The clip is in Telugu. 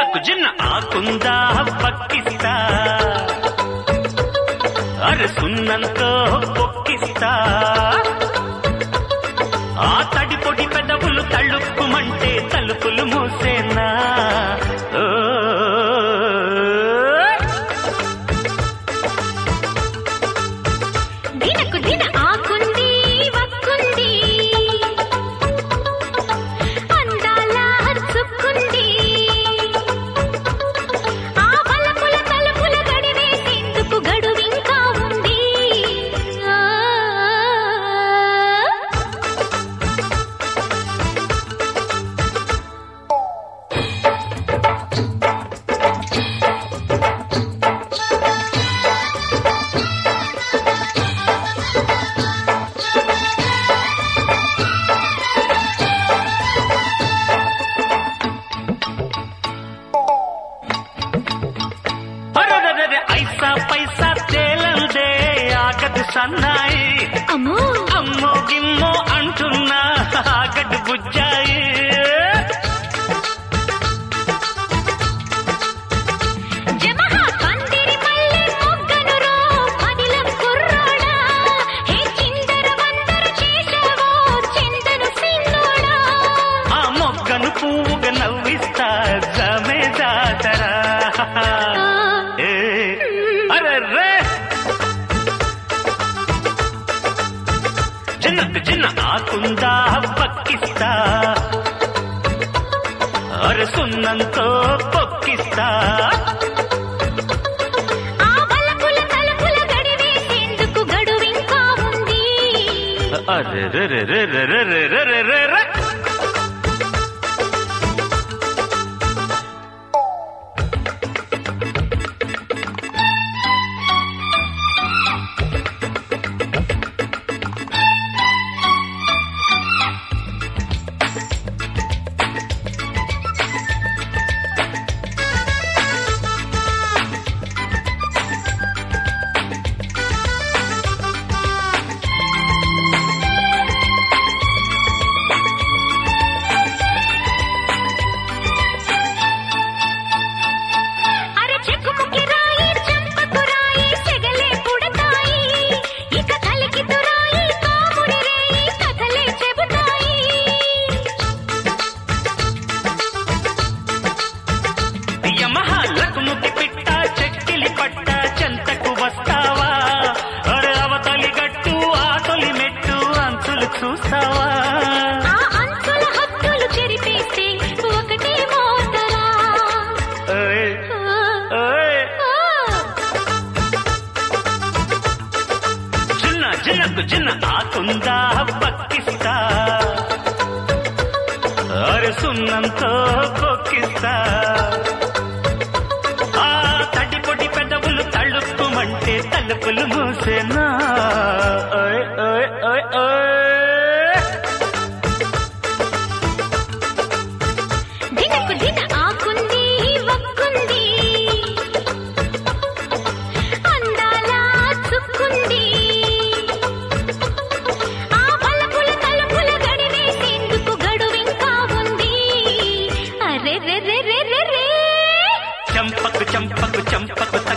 జిన్నకు జిన్న ఆకుందా పక్కిస్తా అరసున్నంతో పొక్కిస్తా ఆ తడి పొడి పెదవులు తళుక్కుమంటే తలుపులు మూసేనా దినకు దిన ఆకుంది వక్కుంది అందాల హర్చుకుంది ఆ వలపుల తలుపుల గడివేసేందుకు గడువింకా ఉంది ఐసా పైసా తేలందే ఆగదు సన్నాయి అమ్మో అమ్మో గిమ్మో అంటున్నా ఆగదు బుజ్జాయి జమహా పందిరి మల్లె మొగ్గనురో పదిలం కుర్రోడా హే చిందర వందర చేసావో చందను సిన్నోడా ఆ మొగ్గను పువ్వుగా నవ్విస్తా జమే జాతరా అరే చిన్నకు చిన్న ఆకుందా పక్కిస్తా అరసున్నంతో పొక్కిస్తా ఆ వలపుల తలుపుల గడివేసేందుకు గడువింకా ఉంది అరే అరే చెక్కుముకి రాయి చంపకు రాయి సెగలే పుడతాయి ఇక కలికితు రాయి కాముడి రేయి కథలే చెబుతాయి యమహాలకు ముద్ది పిట్ట చెక్కిలి పట్ట చెంతకు వస్తావా అరే అవతలి గట్టు ఆ తొలి మెట్టు అంచులు చూస్తావా ఆ అంచుల హద్దులు చెరిపేస్తే ఒకటే మోతరా ఓయ్, ఓయ్. చిన్న చిన్నకు చిన్న ఆకుందా పక్కిస్తా అరసున్నంతో పొక్కిస్తా ఆ తడి పొడి పెదవులు తళుక్కుమంటే తలుపులు మూసేనా ఓయ్ ఓయ్ ఓయ్ ఓయ్ దినకు దిన ఆకుంది వక్కుంది అందాల చుక్కుంది ఆ వలపుల తలుపుల గడివేసేందుకు గడువింకా ఉంది అరే రే రే రే రే రే చంపకు చంపకు చంపకు